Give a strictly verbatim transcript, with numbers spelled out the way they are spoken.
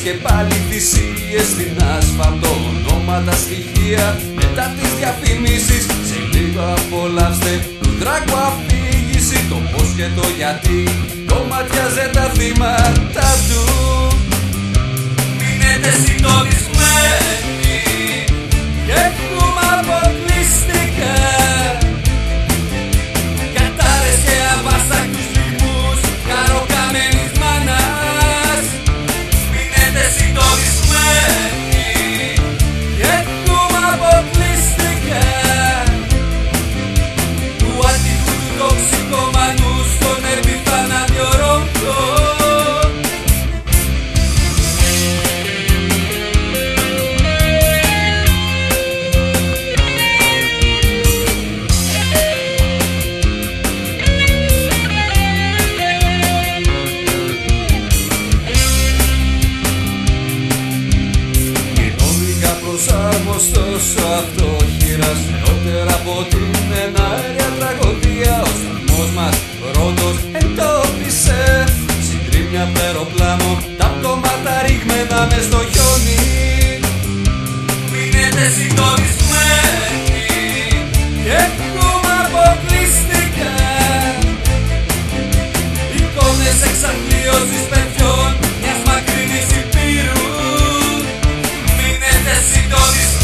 και πάλι θυσίες στην άσφαλτο, ονόματα, στοιχεία μετά τις διαφημίσεις. Σε λίγο απολαύστε του δράκου αφήγηση, το πώς και το γιατί κομματιάζε τα θύματα του. Μείνετε συντονισμένοι και έχουμε αποκλειστικά κατάρες και αβάστακτους ρυθμούς καροκαμένης μάνας. Μείνετε συντονισμένοι και έχουμε αποκλειστικά του ατυχού του τοξικομανού στον επιφανάδιο ρόμπο. Προσαρμοστός ο αυτοχείρας, νεότερα από την εναέρια τραγωδία. Ο σταθμός μας πρώτος εντόπισε συντρίμμια απ' αεροπλάνο, τα πτώματα ρηγμένα μες στο χιόνι. Μείνετε συντονισμένοι και έχουμε αποκλειστικά εικόνες εξαθλίωσης παιδιών μιας μακρινής υπήρου. Μείνετε συντονισμένοι